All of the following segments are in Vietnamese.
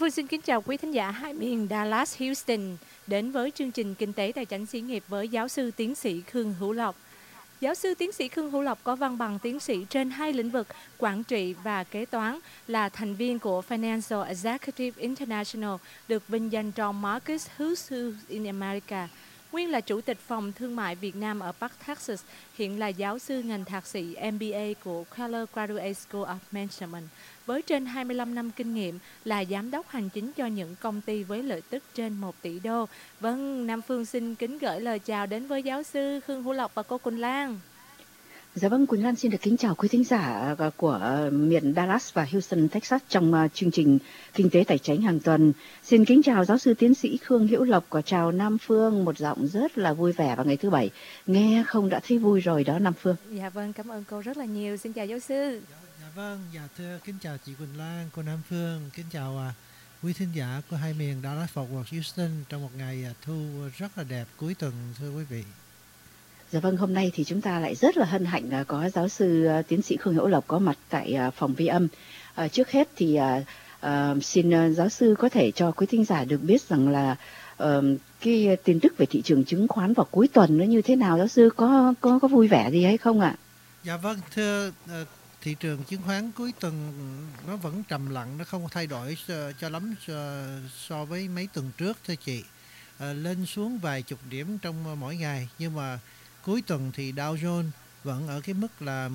Phương xin kính chào quý thính giả hai miền Dallas, Houston đến với chương trình Kinh tế Tài chính xí nghiệp với giáo sư tiến sĩ Khương Hữu Lộc. Giáo sư tiến sĩ Khương Hữu Lộc có văn bằng tiến sĩ trên hai lĩnh vực quản trị và kế toán, là thành viên của Financial Executive International, được vinh danh trong Marcus Who's in America. Nguyên là Chủ tịch Phòng Thương mại Việt Nam ở Bắc Texas, hiện là giáo sư ngành thạc sĩ MBA của Keller Graduate School of Management. Với trên 25 năm kinh nghiệm, là giám đốc hành chính cho những công ty với lợi tức trên 1 tỷ đô. Vâng, Nam Phương xin kính gửi lời chào đến với giáo sư Khương Hữu Lộc và cô Quỳnh Lan. Dạ vâng, Quỳnh Lan xin được kính chào quý thính giả của miền Dallas và Houston, Texas trong chương trình Kinh tế Tài chính hàng tuần. Xin kính chào giáo sư tiến sĩ Khương Hữu Lộc và chào Nam Phương, một giọng rất là vui vẻ vào ngày thứ Bảy. Nghe không đã thấy vui rồi đó Nam Phương. Dạ vâng, cảm ơn cô rất là nhiều. Xin chào giáo sư. Dạ vâng, dạ thưa kính chào chị Quỳnh Lan, cô Nam Phương, kính chào quý thính giả của hai miền Dallas và Houston trong một ngày thu rất là đẹp cuối tuần thưa quý vị. Dạ vâng, hôm nay thì chúng ta lại rất là hân hạnh có giáo sư tiến sĩ Khương Hữu Lộc có mặt tại phòng vi âm. Trước hết thì xin giáo sư có thể cho quý thính giả được biết rằng là cái tin tức về thị trường chứng khoán vào cuối tuần nó như thế nào, giáo sư có vui vẻ gì hay không ạ? Dạ vâng, thưa thị trường chứng khoán cuối tuần nó vẫn trầm lặng, nó không thay đổi cho lắm so với mấy tuần trước thưa chị. Lên xuống vài chục điểm trong mỗi ngày, nhưng mà cuối tuần thì Dow Jones vẫn ở cái mức là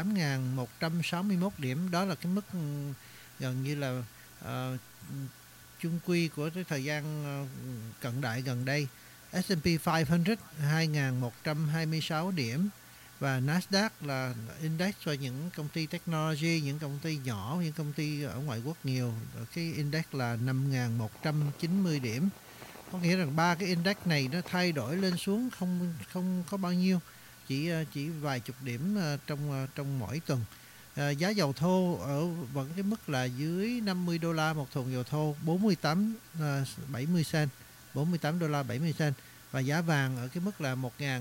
18.161 điểm. Đó là cái mức gần như là chung quy của cái thời gian cận đại gần đây. S&P 500 2.126 điểm. Và Nasdaq là index cho những công ty technology, những công ty nhỏ, những công ty ở ngoại quốc nhiều. Cái index là 5.190 điểm. Có nghĩa rằng ba cái index này nó thay đổi lên xuống không có bao nhiêu, chỉ vài chục điểm trong mỗi tuần. Giá dầu thô ở vẫn cái mức là dưới 50 đô la một thùng dầu thô, 48,70 cent, 48 đô la 70 cent. Và giá vàng ở cái mức là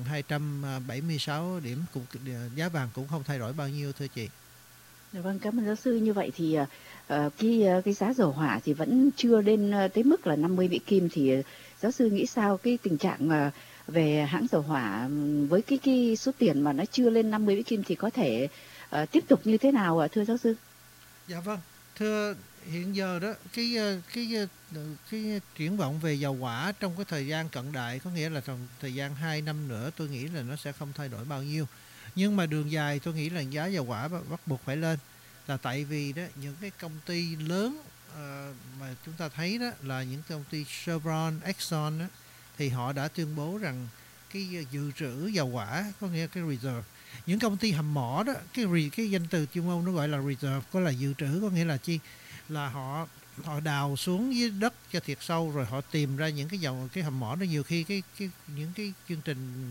1.276 điểm, giá vàng cũng không thay đổi bao nhiêu thưa chị. Vâng, cảm ơn giáo sư. Như vậy thì cái giá dầu hỏa thì vẫn chưa lên tới mức là 50 Mỹ Kim, thì giáo sư nghĩ sao cái tình trạng về hãng dầu hỏa với cái số tiền mà nó chưa lên 50 Mỹ Kim thì có thể tiếp tục như thế nào ạ thưa giáo sư? Dạ vâng, thưa hiện giờ đó cái triển vọng về dầu hỏa trong cái thời gian cận đại, có nghĩa là trong thời gian 2 năm nữa tôi nghĩ là nó sẽ không thay đổi bao nhiêu. Nhưng mà đường dài tôi nghĩ là giá dầu hỏa bắt buộc phải lên, là tại vì đó những cái công ty lớn mà chúng ta thấy đó là những công ty Chevron, Exxon đó, thì họ đã tuyên bố rằng cái dự trữ dầu hỏa, có nghĩa cái reserve. Những công ty hầm mỏ đó, cái danh từ chuyên môn nó gọi là reserve, có là dự trữ, có nghĩa là chi, là họ đào xuống dưới đất cho thiệt sâu rồi họ tìm ra những cái hầm mỏ đó. Nhiều khi những cái chương trình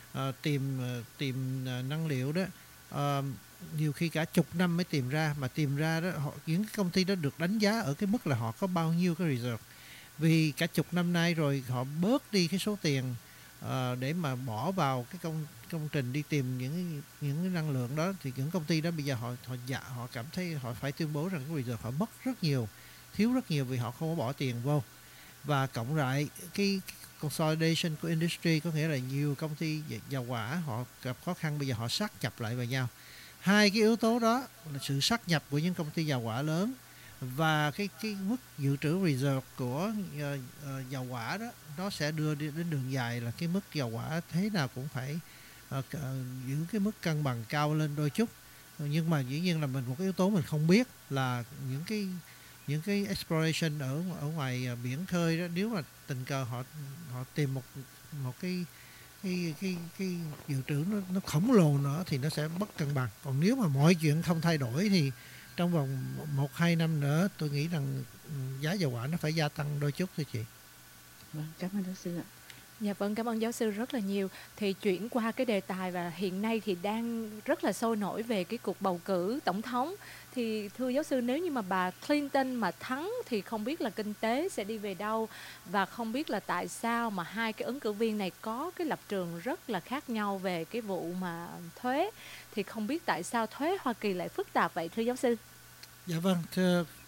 tìm năng liệu đó nhiều khi cả chục năm mới tìm ra, mà tìm ra đó những cái công ty đó được đánh giá ở cái mức là họ có bao nhiêu cái reserve, vì cả chục năm nay rồi họ bớt đi cái số tiền để mà bỏ vào cái công trình đi tìm những cái năng lượng đó, thì những công ty đó bây giờ họ cảm thấy họ phải tuyên bố rằng cái reserve họ mất rất nhiều, thiếu rất nhiều, vì họ không có bỏ tiền vô. Và cộng lại cái consolidation của industry, có nghĩa là nhiều công ty dầu hỏa họ gặp khó khăn, bây giờ họ sát nhập lại vào nhau. Hai cái yếu tố đó là sự sát nhập của những công ty dầu hỏa lớn và cái mức dự trữ reserve của dầu hỏa đó, nó sẽ đưa đến đường dài là cái mức dầu hỏa thế nào cũng phải giữ cái mức cân bằng cao lên đôi chút. Nhưng mà dĩ nhiên là một cái yếu tố mình không biết là những cái exploration ở ngoài biển khơi đó, nếu mà tình cờ họ tìm một cái dự trữ nó khổng lồ nữa thì nó sẽ mất cân bằng. Còn nếu mà mọi chuyện không thay đổi thì trong vòng 1-2 năm nữa tôi nghĩ rằng giá dầu hỏa nó phải gia tăng đôi chút thôi chị. Vâng, cảm ơn giáo sư ạ. Dạ vâng, cảm ơn giáo sư rất là nhiều. Thì chuyển qua cái đề tài và hiện nay thì đang rất là sôi nổi về cái cuộc bầu cử tổng thống. Thì thưa giáo sư, nếu như mà bà Clinton mà thắng thì không biết là kinh tế sẽ đi về đâu, và không biết là tại sao mà hai cái ứng cử viên này có cái lập trường rất là khác nhau về cái vụ mà thuế. Thì không biết tại sao thuế Hoa Kỳ lại phức tạp vậy thưa giáo sư? Dạ vâng, thưa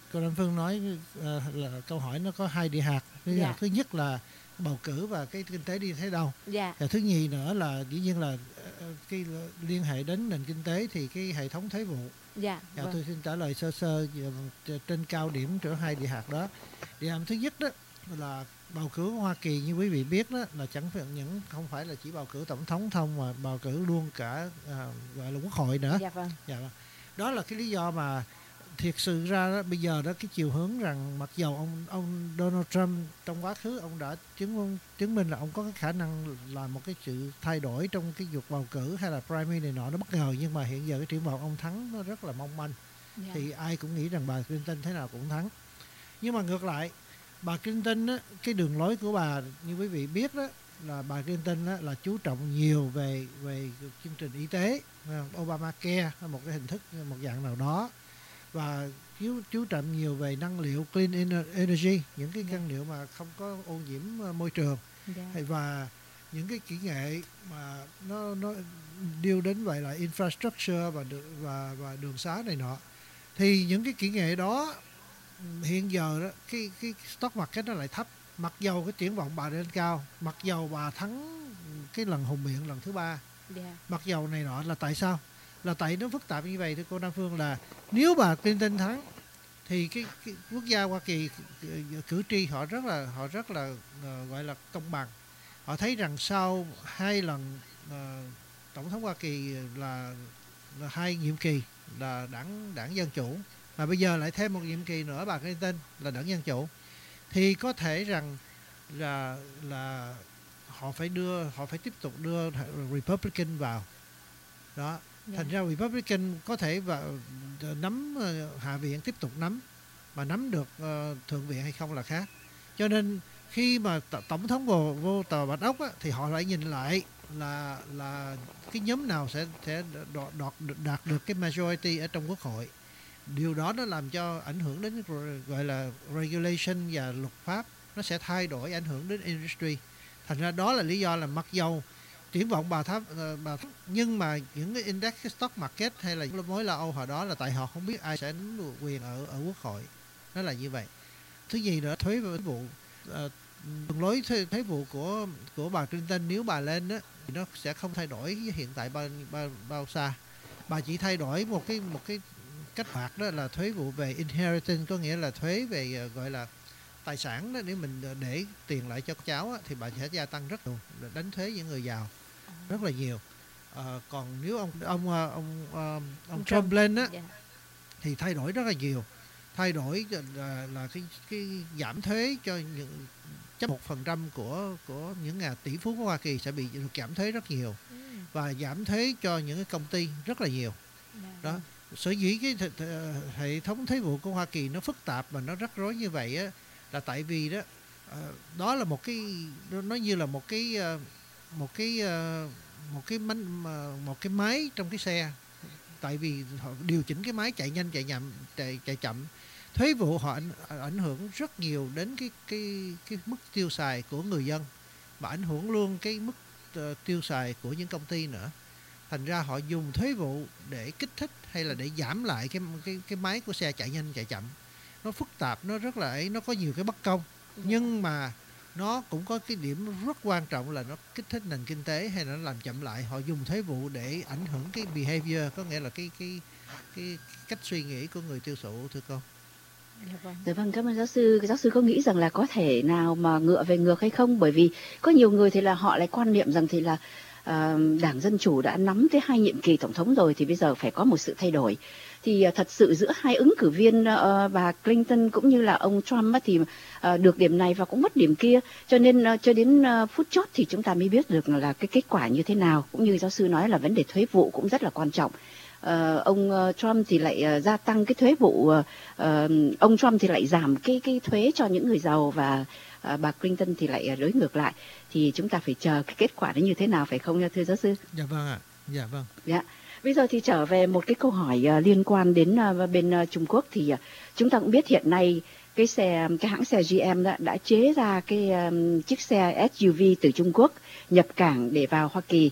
cô Nam Phương nói là câu hỏi nó có hai địa hạt. Thứ nhất là bầu cử và cái kinh tế đi thế đâu. Và thứ nhì nữa là dĩ nhiên là cái liên hệ đến nền kinh tế thì cái hệ thống thuế vụ. Tôi xin trả lời sơ sơ trên cao điểm giữa hai địa hạt đó. Địa hạt thứ nhất đó là bầu cử Hoa Kỳ, như quý vị biết đó, là không phải là chỉ bầu cử tổng thống thông mà bầu cử luôn cả gọi là quốc hội nữa. Đó là cái lý do mà thiệt sự ra đó, bây giờ đó cái chiều hướng rằng mặc dầu ông Donald Trump trong quá khứ ông đã chứng minh là ông có cái khả năng làm một cái sự thay đổi trong cái việc bầu cử hay là primary này nọ, nó bất ngờ, nhưng mà hiện giờ cái triển vọng ông thắng nó rất là mong manh. Thì ai cũng nghĩ rằng bà Clinton thế nào cũng thắng. Nhưng mà ngược lại, bà Clinton á, cái đường lối của bà như quý vị biết đó, là bà Clinton á, là chú trọng nhiều về chương trình y tế, Obamacare, một cái hình thức, một dạng nào đó, và chú trọng nhiều về năng liệu clean energy, những cái năng liệu mà không có ô nhiễm môi trường, và những cái kỹ nghệ mà nó điêu đến vậy là infrastructure và đường xá này nọ. Thì những cái kỹ nghệ đó hiện giờ đó, cái stock market nó lại thấp, mặc dầu cái triển vọng bà lên cao, mặc dầu bà thắng cái lần hùng biện lần thứ 3, mặc dầu này nọ. Là tại sao? Là tại nó phức tạp như vậy thưa cô Nam Phương, là nếu bà Clinton thắng thì cái quốc gia Hoa Kỳ, cử tri họ rất là gọi là công bằng. Họ thấy rằng sau 2 lần tổng thống Hoa Kỳ là 2 nhiệm kỳ là đảng Dân Chủ, mà bây giờ lại thêm một nhiệm kỳ nữa bà Clinton là đảng Dân Chủ, thì có thể rằng là họ phải tiếp tục đưa Republican vào đó. Thành ra Republican có thể nắm Hạ viện, tiếp tục nắm, mà nắm được Thượng viện hay không là khác. Cho nên khi mà tổng thống vô tòa Bạch Ốc á, thì họ lại nhìn lại là cái nhóm nào sẽ đạt được cái majority ở trong quốc hội. Điều đó nó làm cho ảnh hưởng đến gọi là regulation và luật pháp, nó sẽ thay đổi, ảnh hưởng đến industry. Thành ra đó là lý do là mặc dầu triển vọng bà thấp, nhưng mà những cái index, cái stock market hay là mối lo âu hồi đó là tại họ không biết ai sẽ nắm quyền ở quốc hội. Nó là như vậy. Thứ gì nữa, thuế vụ, đường lối thuế vụ của bà Clinton nếu bà lên đó, thì nó sẽ không thay đổi với hiện tại bao xa. Bà chỉ thay đổi một cái cách phạt, đó là thuế vụ về inheritance, có nghĩa là thuế về gọi là tài sản đó. Nếu mình để tiền lại cho cháu á, thì bà sẽ gia tăng rất nhiều, đánh thuế những người giàu rất là nhiều. Còn nếu ông Trump lên á, thì thay đổi rất là nhiều. Thay đổi là cái giảm thuế cho chấp 1% của những nhà tỷ phú của Hoa Kỳ sẽ bị được giảm thuế rất nhiều, và giảm thuế cho những cái công ty rất là nhiều. Đó. Sở dĩ cái hệ thống thuế vụ của Hoa Kỳ nó phức tạp và nó rắc rối như vậy á, là tại vì đó, đó là một cái, nó như là một cái máy trong cái xe. Tại vì họ điều chỉnh cái máy chạy nhanh, chạy chậm. Thuế vụ họ ảnh hưởng rất nhiều đến cái mức tiêu xài của người dân, và ảnh hưởng luôn cái mức tiêu xài của những công ty nữa. Thành ra họ dùng thuế vụ để kích thích hay là để giảm lại cái máy của xe chạy nhanh chạy chậm. Nó phức tạp, nó rất là nó có nhiều cái bất công, nhưng mà nó cũng có cái điểm rất quan trọng là nó kích thích nền kinh tế hay là nó làm chậm lại. Họ dùng thuế vụ để ảnh hưởng cái behavior, có nghĩa là cái cách suy nghĩ của người tiêu thụ, thưa cô. Dạ vâng, cảm ơn giáo sư. Giáo sư có nghĩ rằng là có thể nào mà ngựa về ngược hay không? Bởi vì có nhiều người thì là họ lại quan niệm rằng thì là Đảng Dân Chủ đã nắm tới 2 nhiệm kỳ tổng thống rồi, thì bây giờ phải có một sự thay đổi. Thì thật sự giữa hai ứng cử viên bà Clinton cũng như là ông Trump thì được điểm này và cũng mất điểm kia, cho nên cho đến phút chót thì chúng ta mới biết được là cái kết quả như thế nào. Cũng như giáo sư nói là vấn đề thuế vụ cũng rất là quan trọng. Ông Trump thì lại gia tăng cái thuế vụ, ông Trump thì lại giảm cái thuế cho những người giàu, và bà Clinton thì lại đối ngược lại. Thì chúng ta phải chờ cái kết quả đó như thế nào, phải không thưa giáo sư? Dạ vâng ạ. Dạ vâng. Dạ. Bây giờ thì trở về một cái câu hỏi liên quan đến bên Trung Quốc, thì chúng ta cũng biết hiện nay cái hãng xe GM đã chế ra cái chiếc xe SUV từ Trung Quốc nhập cảng để vào Hoa Kỳ.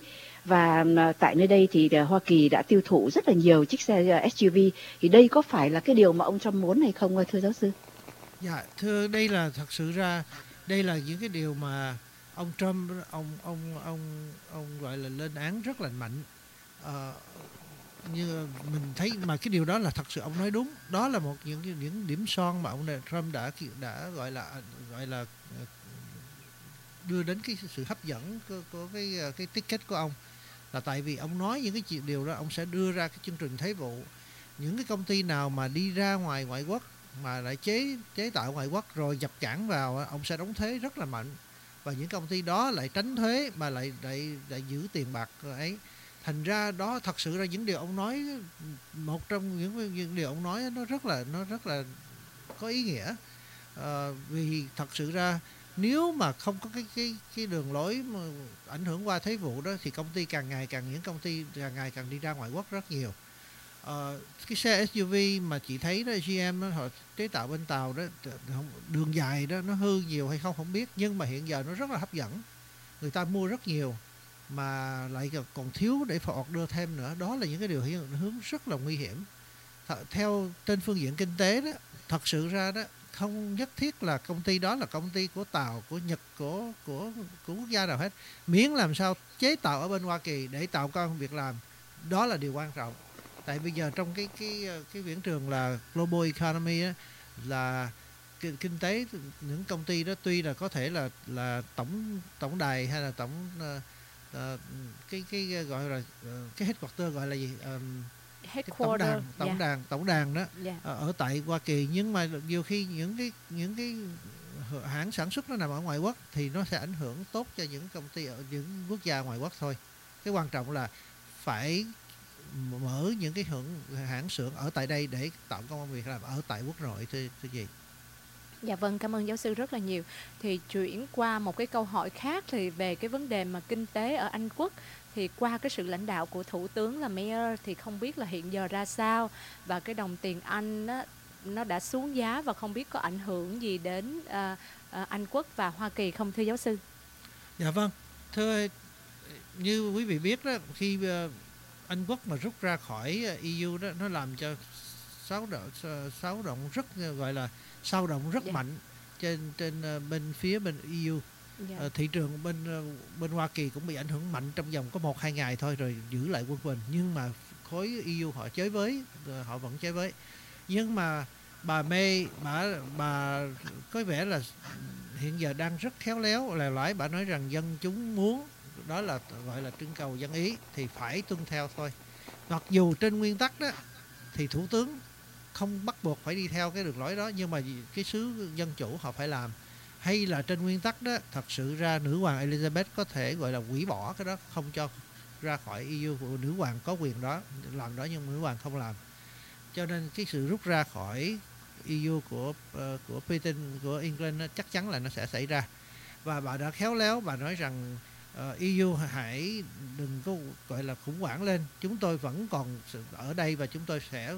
Và tại nơi đây thì Hoa Kỳ đã tiêu thụ rất là nhiều chiếc xe SUV, thì đây có phải là cái điều mà ông Trump muốn hay không thưa giáo sư? Dạ, thưa, đây là thật sự ra đây là những cái điều mà ông Trump ông gọi là lên án rất là mạnh. Ờ, như mình thấy mà cái điều đó là thật sự ông nói đúng, đó là một những điểm son mà ông Trump đã gọi là đưa đến cái sự hấp dẫn của cái ticket của ông, là tại vì ông nói những cái điều đó, ông sẽ đưa ra cái chương trình thuế vụ. Những cái công ty nào mà đi ra ngoại quốc mà lại chế tạo ngoại quốc rồi nhập cảng vào, ông sẽ đóng thuế rất là mạnh, và những công ty đó lại tránh thuế mà lại giữ tiền bạc ấy. Thành ra đó, thật sự ra những điều ông nói, một trong những điều ông nói nó rất là có ý nghĩa. Vì thật sự ra nếu mà không có cái đường lối mà ảnh hưởng qua thuế vụ đó, thì công ty những công ty càng ngày càng đi ra ngoại quốc rất nhiều. Cái xe SUV mà chị thấy đó, GM đó, họ chế tạo bên Tàu đó, đường dài đó nó hư nhiều hay không biết, nhưng mà hiện giờ nó rất là hấp dẫn, người ta mua rất nhiều mà lại còn thiếu để phải order thêm nữa. Đó là những cái điều hướng rất là nguy hiểm. Theo trên phương diện kinh tế đó, thật sự ra đó, không nhất thiết là công ty đó là công ty của Tàu, của Nhật, của quốc gia nào hết, miễn làm sao chế tạo ở bên Hoa Kỳ để tạo công ăn việc làm, đó là điều quan trọng. Tại bây giờ trong cái viễn trường là global economy á, là kinh tế, những công ty đó tuy là có thể là tổng đài hay là cái gọi là cái headquarter, gọi là gì, cái tổng đàn đó, ở tại Hoa Kỳ, nhưng mà nhiều khi những cái hãng sản xuất nó nằm ở ngoại quốc thì nó sẽ ảnh hưởng tốt cho những công ty ở những quốc gia ngoại quốc thôi. Cái quan trọng là phải mở những cái hãng xưởng ở tại đây để tạo công ăn việc làm ở tại quốc nội, thưa gì. Dạ vâng, cảm ơn giáo sư rất là nhiều. Thì chuyển qua một cái câu hỏi khác, thì về cái vấn đề mà kinh tế ở Anh Quốc, thì qua cái sự lãnh đạo của Thủ tướng là Mayor thì không biết là hiện giờ ra sao, và cái đồng tiền Anh á, nó đã xuống giá, và không biết có ảnh hưởng gì đến Anh Quốc và Hoa Kỳ không thưa giáo sư? Dạ vâng, thưa, như quý vị biết đó, khi Anh Quốc mà rút ra khỏi EU đó, nó làm cho xáo động rất, gọi là sao động rất mạnh trên bên phía bên EU. Thị trường bên Hoa Kỳ cũng bị ảnh hưởng mạnh trong vòng có 1-2 ngày thôi rồi giữ lại quân bình, nhưng mà khối EU họ vẫn chơi với. Nhưng mà bà May, bà có vẻ là hiện giờ đang rất khéo léo, lèo lái. Bà nói rằng dân chúng muốn, đó là gọi là trưng cầu dân ý, thì phải tuân theo thôi. Mặc dù trên nguyên tắc đó thì thủ tướng không bắt buộc phải đi theo cái đường lối đó, nhưng mà cái xứ dân chủ họ phải làm. Hay là trên nguyên tắc đó, thật sự ra nữ hoàng Elizabeth có thể gọi là hủy bỏ cái đó, không cho ra khỏi EU. Nữ hoàng có quyền đó làm đó, nhưng nữ hoàng không làm. Cho nên cái sự rút ra khỏi EU của Britain, của England chắc chắn là nó sẽ xảy ra. Và bà đã khéo léo, bà nói rằng EU hãy đừng có gọi là khủng hoảng lên, chúng tôi vẫn còn ở đây và chúng tôi sẽ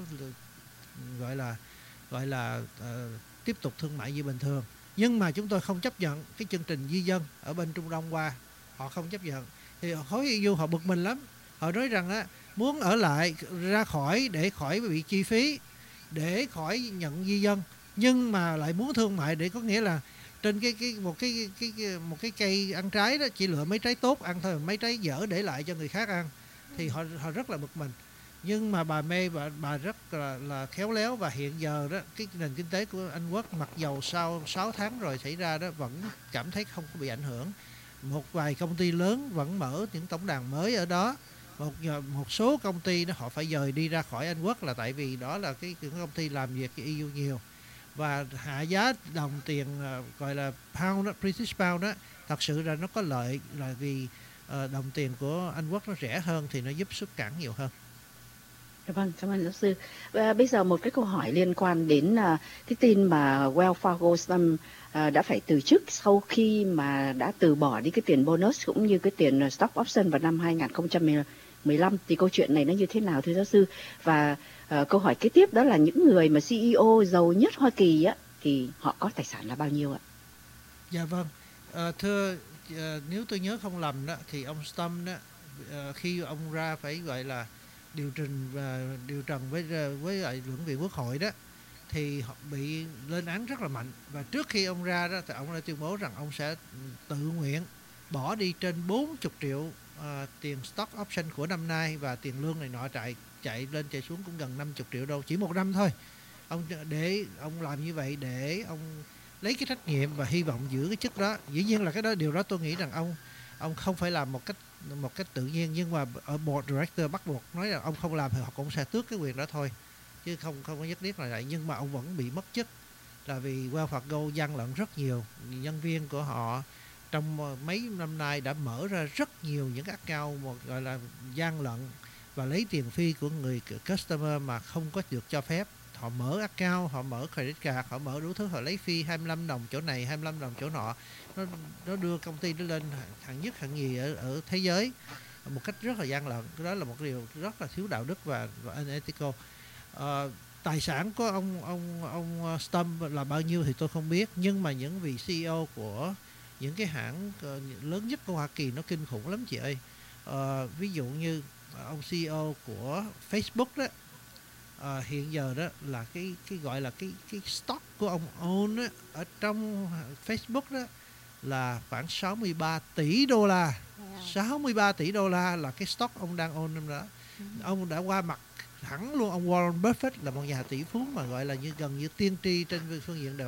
gọi là tiếp tục thương mại như bình thường. Nhưng mà chúng tôi không chấp nhận cái chương trình di dân ở bên Trung Đông qua, họ không chấp nhận. Thì khối EU họ bực mình lắm, họ nói rằng á, muốn ở lại ra khỏi để khỏi bị chi phí, để khỏi nhận di dân, nhưng mà lại muốn thương mại, để có nghĩa là trên một cái cây ăn trái đó chỉ lựa mấy trái tốt ăn thôi, mấy trái dở để lại cho người khác ăn, thì họ rất là bực mình. Nhưng mà bà May bà rất là khéo léo, và hiện giờ đó cái nền kinh tế của Anh Quốc mặc dầu sau 6 tháng rồi xảy ra đó vẫn cảm thấy không có bị ảnh hưởng. Một vài công ty lớn vẫn mở những tổng đàn mới ở đó. Một số công ty đó họ phải dời đi ra khỏi Anh Quốc là tại vì đó là những công ty làm việc với EU nhiều, và hạ giá đồng tiền gọi là pound đó, British pound đó. Thật sự là nó có lợi là vì đồng tiền của Anh Quốc nó rẻ hơn thì nó giúp xuất cảng nhiều hơn. Vâng, cảm ơn giáo sư. Và bây giờ một cái câu hỏi liên quan đến cái tin mà Wells Fargo đã phải từ chức sau khi mà đã từ bỏ đi cái tiền bonus cũng như cái tiền stock option vào năm 2015. Thì câu chuyện này nó như thế nào thưa giáo sư? Và câu hỏi kế tiếp đó là những người mà CEO giàu nhất Hoa Kỳ á, thì họ có tài sản là bao nhiêu ạ? Dạ vâng, thưa, nếu tôi nhớ không lầm đó thì ông Trump đó khi ông ra phải gọi là điều trần với lại luận viện quốc hội đó, thì họ bị lên án rất là mạnh. Và trước khi ông ra đó thì ông đã tuyên bố rằng ông sẽ tự nguyện bỏ đi trên 40 triệu tiền stock option của năm nay, và tiền lương này nọ chạy lên chạy xuống cũng gần 50 triệu đô chỉ một năm thôi. Để ông làm như vậy để ông lấy cái trách nhiệm và hy vọng giữ cái chức đó. Dĩ nhiên là điều đó tôi nghĩ rằng ông không phải làm một cách tự nhiên, nhưng mà ở board director bắt buộc nói là ông không làm thì họ cũng sẽ tước cái quyền đó thôi, chứ không có nhất thiết là vậy. Nhưng mà ông vẫn bị mất chức là vì Wells Fargo gian lận rất nhiều. Nhân viên của họ trong mấy năm nay đã mở ra rất nhiều những cái account gọi là gian lận và lấy tiền phi của người customer mà không có được cho phép. Họ mở account, họ mở credit card, họ mở đủ thứ, họ lấy phi 25 đồng chỗ này, 25 đồng chỗ nọ. Nó đưa công ty nó lên hạng nhất hạng nhì ở thế giới một cách rất là gian lận. Đó là một điều rất là thiếu đạo đức và unethical. Tài sản của ông Stump là bao nhiêu thì tôi không biết, nhưng mà những vị CEO của những cái hãng lớn nhất của Hoa Kỳ nó kinh khủng lắm chị ơi. Ví dụ như ông CEO của Facebook đó, hiện giờ đó là cái gọi là cái stock của ông own á, ở trong Facebook đó là khoảng 63 tỷ đô la. 63 tỷ đô la là cái stock ông đang own trong đó. Ông đã qua mặt hẳn luôn ông Warren Buffett, là một nhà tỷ phú mà gọi là gần như tiên tri trên phương diện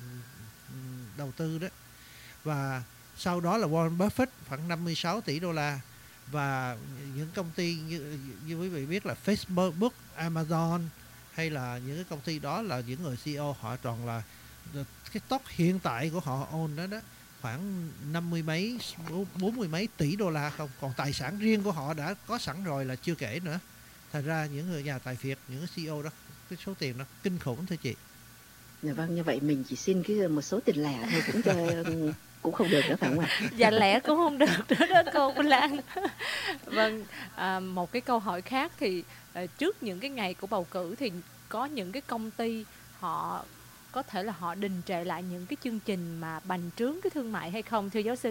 đầu tư đó. Và sau đó là Warren Buffett khoảng 56 tỷ đô la. Và những công ty như quý vị biết là Facebook, Amazon hay là những cái công ty đó là những người CEO họ toàn là cái stock hiện tại của họ own đó khoảng 50 mấy 40 mấy tỷ đô la không. Còn tài sản riêng của họ đã có sẵn rồi là chưa kể nữa. Thật ra những người nhà tài phiệt, những cái CEO đó, cái số tiền nó kinh khủng thưa chị. Dạ vâng, như vậy mình chỉ xin cái một số tiền lẻ thôi cũng không được nữa phải không ạ? Dạ lẽ cũng không được nữa đó cô Quỳnh Lan. Vâng, một cái câu hỏi khác thì trước những cái ngày của bầu cử thì có những cái công ty họ có thể là họ đình trệ lại những cái chương trình mà bành trướng cái thương mại hay không thưa giáo sư?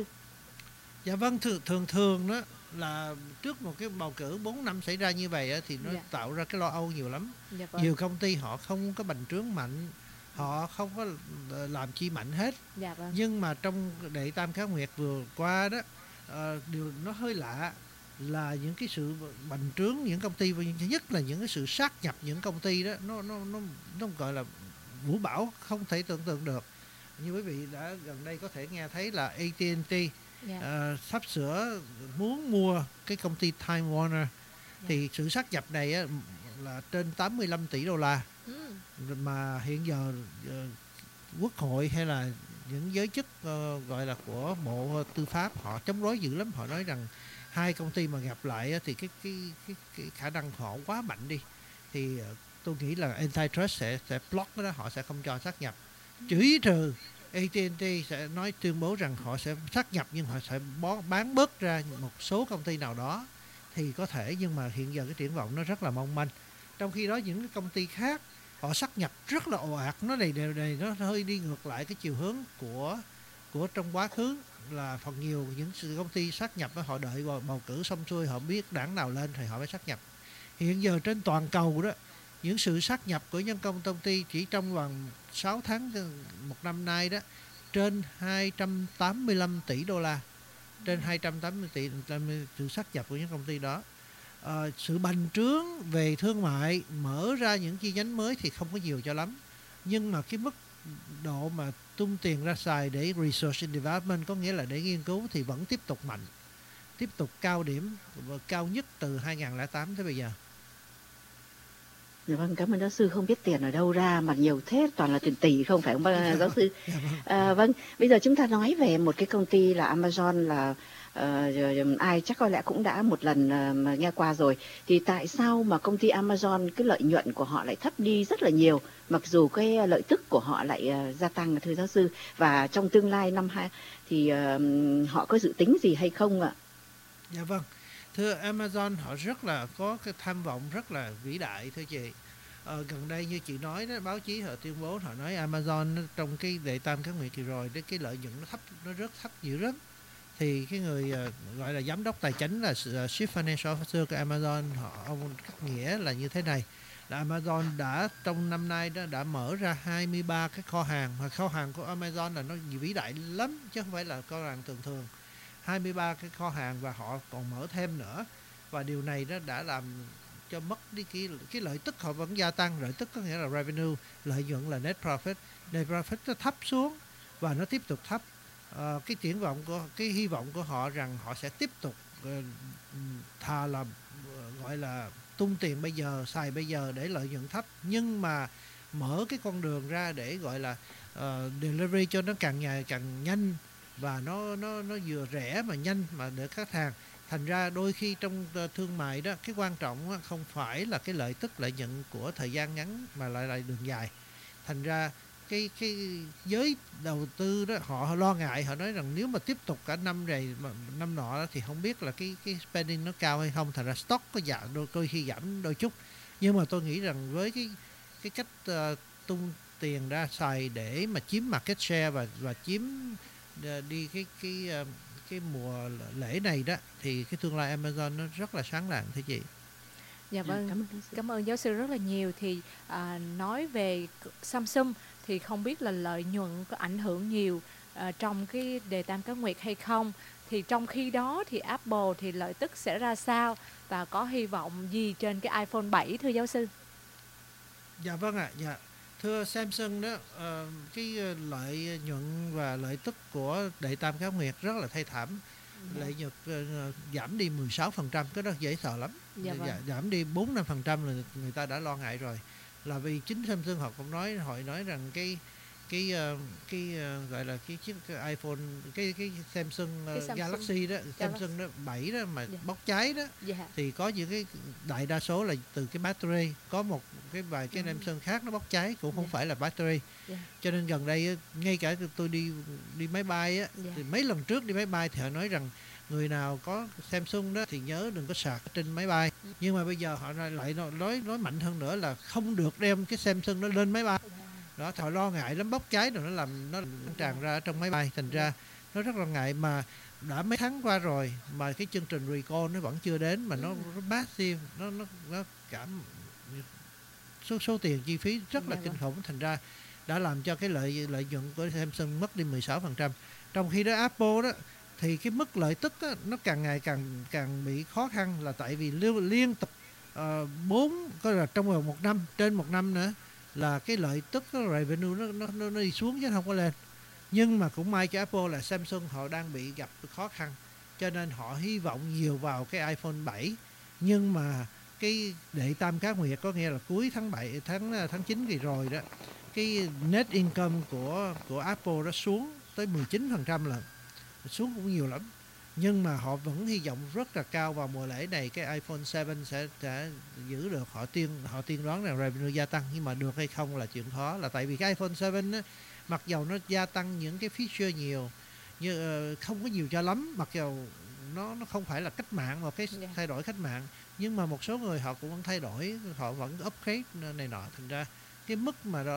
Dạ vâng, thường đó là trước một cái bầu cử 4 năm xảy ra như vậy á, thì nó tạo ra cái lo âu nhiều lắm. Dạ vâng. Nhiều công ty họ không có bành trướng mạnh, họ không có làm chi mạnh hết. Dạ vâng. Nhưng mà trong Đệ Tam Kháng Nguyệt vừa qua đó, điều nó hơi lạ là những cái sự bành trướng những công ty, nhất là những cái sự sát nhập những công ty đó, nó gọi là vũ bão không thể tưởng tượng được. Như quý vị đã gần đây có thể nghe thấy là AT&T sắp sửa muốn mua cái công ty Time Warner. Thì sự sát nhập này á, là trên 85 tỷ đô la. Mà hiện giờ quốc hội hay là những giới chức gọi là của Bộ Tư pháp họ chống đối dữ lắm. Họ nói rằng hai công ty mà gặp lại á, thì cái khả năng họ quá mạnh đi. Thì tôi nghĩ là antitrust sẽ block đó, họ sẽ không cho sát nhập. Chỉ trừ AT&T sẽ tuyên bố rằng họ sẽ sát nhập, nhưng họ sẽ bán bớt ra một số công ty nào đó thì có thể. Nhưng mà hiện giờ cái triển vọng nó rất là mong manh. Trong khi đó những cái công ty khác họ sát nhập rất là ồ ạt, nó này nó hơi đi ngược lại cái chiều hướng của trong quá khứ. Là phần nhiều những sự công ty sát nhập họ đợi bầu cử xong xuôi, họ biết đảng nào lên thì họ mới sát nhập. Hiện giờ trên toàn cầu đó, những sự sát nhập của nhân công ty chỉ trong vòng 6 tháng một năm nay đó trên 285 tỷ đô la. Trên 280 tỷ sự sát nhập của những công ty đó. Sự bành trướng về thương mại, mở ra những chi nhánh mới thì không có nhiều cho lắm. Nhưng mà cái mức độ mà tung tiền ra xài để research and development, có nghĩa là để nghiên cứu, thì vẫn tiếp tục mạnh, tiếp tục cao điểm, cao nhất từ 2008 tới bây giờ. Dạ vâng, cảm ơn giáo sư. Không biết tiền ở đâu ra mà nhiều thế, toàn là tiền tỷ không phải không giáo sư? Vâng, bây giờ chúng ta nói về một cái công ty là Amazon, là ai chắc có lẽ cũng đã một lần mà nghe qua rồi. Thì tại sao mà công ty Amazon cái lợi nhuận của họ lại thấp đi rất là nhiều, mặc dù cái lợi tức của họ lại gia tăng thưa giáo sư? Và trong tương lai năm 2 thì họ có dự tính gì hay không ạ? Dạ vâng, thưa, Amazon họ rất là có cái tham vọng rất là vĩ đại thưa chị. Gần đây như chị nói đó, báo chí họ tuyên bố, họ nói Amazon trong cái Đệ Tam Kháng Nguyệt kỳ rồi, cái lợi nhuận nó thấp, nó rất thấp dữ lắm. thì cái người gọi là giám đốc tài chính là Chief Financial Officer của Amazon, ông cắt nghĩa là như thế này, là Amazon đã trong năm nay đã mở ra 23 cái kho hàng, mà kho hàng của Amazon là nó vĩ đại lắm chứ không phải là kho hàng thường thường. 23 cái kho hàng và họ còn mở thêm nữa, và điều này nó đã làm cho mất đi cái lợi tức, họ vẫn gia tăng. Lợi tức có nghĩa là revenue, lợi nhuận là net profit. Net profit nó thấp xuống và nó tiếp tục thấp. Cái triển vọng cái hy vọng của họ rằng họ sẽ tiếp tục thà là gọi là tung tiền bây giờ, xài bây giờ để lợi nhuận thấp, nhưng mà mở cái con đường ra để gọi là delivery cho nó càng ngày càng nhanh, và nó vừa rẻ mà nhanh mà để khách hàng. Thành ra đôi khi trong thương mại đó, cái quan trọng không phải là cái lợi tức, lợi nhuận của thời gian ngắn mà lại là đường dài. Thành ra cái giới đầu tư đó họ lo ngại, họ nói rằng nếu mà tiếp tục cả năm này năm nọ đó, thì không biết là cái spending nó cao hay không, thành ra stock có giảm đôi khi giảm đôi chút. Nhưng mà tôi nghĩ rằng với cái cách tung tiền ra xài để mà chiếm market share và chiếm đi cái mùa lễ này đó, thì cái tương lai Amazon nó rất là sáng lạng thưa chị. Dạ vâng, cảm ơn giáo sư rất là nhiều. Thì nói về Samsung thì không biết là lợi nhuận có ảnh hưởng nhiều trong cái đề tam cá nguyệt hay không, thì trong khi đó thì Apple thì lợi tức sẽ ra sao và có hy vọng gì trên cái iPhone 7 thưa giáo sư? Dạ vâng ạ, dạ. Thưa Samsung đó, cái lợi nhuận và lợi tức của đệ tam cá nguyệt rất là thê thảm. Lợi nhuận giảm đi 16%, cái đó dễ sợ lắm. Dạ vâng. Giảm đi 4-5% là người ta đã lo ngại rồi. Là vì chính Samsung họ cũng nói rằng cái gọi là cái chiếc iPhone, cái Samsung Galaxy đó, Samsung đó 7 đó mà bốc cháy đó, thì có những cái đại đa số là từ cái battery, có một cái vài cái Samsung khác nó bốc cháy cũng không phải là battery. Cho nên gần đây ngay cả tôi đi máy bay á, thì mấy lần trước đi máy bay thì họ nói rằng người nào có Samsung đó thì nhớ đừng có sạc trên máy bay. Nhưng mà bây giờ họ lại nói mạnh hơn nữa là không được đem cái Samsung nó lên máy bay. Đó, họ lo ngại lắm, bốc cháy rồi nó tràn ra trong máy bay, thành ra nó rất là ngại. Mà đã mấy tháng qua rồi mà cái chương trình recall nó vẫn chưa đến, mà nó massive, nó cảm số tiền chi phí rất là kinh khủng, thành ra đã làm cho cái lợi nhuận của Samsung mất đi 16%. Trong khi đó Apple đó thì cái mức lợi tức đó, nó càng ngày càng bị khó khăn, là tại vì liên tục 4 có là trong vòng một năm, trên một năm nữa là cái lợi tức, cái revenue nó đi xuống chứ không có lên. Nhưng mà cũng may cho Apple là Samsung họ đang bị gặp khó khăn, cho nên họ hy vọng nhiều vào cái iPhone 7. Nhưng mà cái đệ tam cá nguyệt, có nghĩa là cuối tháng 9 kỳ rồi đó, cái net income của Apple nó xuống tới 19% lần, xuống cũng nhiều lắm. Nhưng mà họ vẫn hy vọng rất là cao vào mùa lễ này cái iPhone 7 sẽ giữ được. Họ tiên đoán rằng revenue gia tăng, nhưng mà được hay không là chuyện khó, là tại vì cái iPhone 7 á, mặc dầu nó gia tăng những cái feature nhiều, nhưng không có nhiều cho lắm, mặc dầu nó không phải là cách mạng, một cái thay đổi cách mạng, nhưng mà một số người họ cũng vẫn thay đổi, họ vẫn upgrade này nọ. Thành ra cái mức mà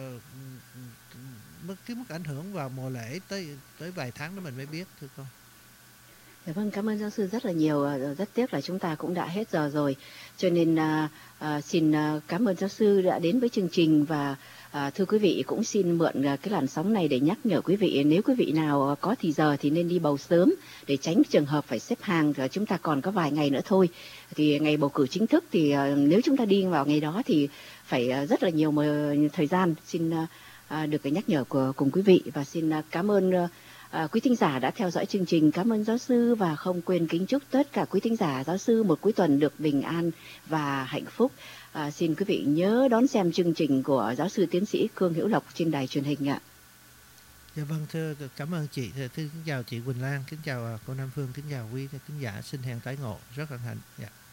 cái mức ảnh hưởng vào mùa lễ tới vài tháng đó mình mới biết thưa con. Dạ vâng, cảm ơn giáo sư rất là nhiều. Rất tiếc là chúng ta cũng đã hết giờ rồi, cho nên xin cảm ơn giáo sư đã đến với chương trình. Và thưa quý vị, cũng xin mượn cái làn sóng này để nhắc nhở quý vị, nếu quý vị nào có thì giờ thì nên đi bầu sớm để tránh trường hợp phải xếp hàng. Chúng ta còn có vài ngày nữa thôi, thì ngày bầu cử chính thức thì nếu chúng ta đi vào ngày đó thì phải rất là nhiều thời gian. Xin được cái nhắc nhở cùng quý vị, và xin cảm ơn quý thính giả đã theo dõi chương trình. Cảm ơn giáo sư, và không quên kính chúc tất cả quý thính giả giáo sư một cuối tuần được bình an và hạnh phúc. Xin quý vị nhớ đón xem chương trình của giáo sư tiến sĩ Khương Hữu Lộc trên đài truyền hình ạ. Dạ vâng, thưa cảm ơn chị. Kính chào chị Quỳnh Lan, kính chào cô Nam Phương, kính chào quý khán giả, xin hẹn tái ngộ, rất hân hạnh. Dạ.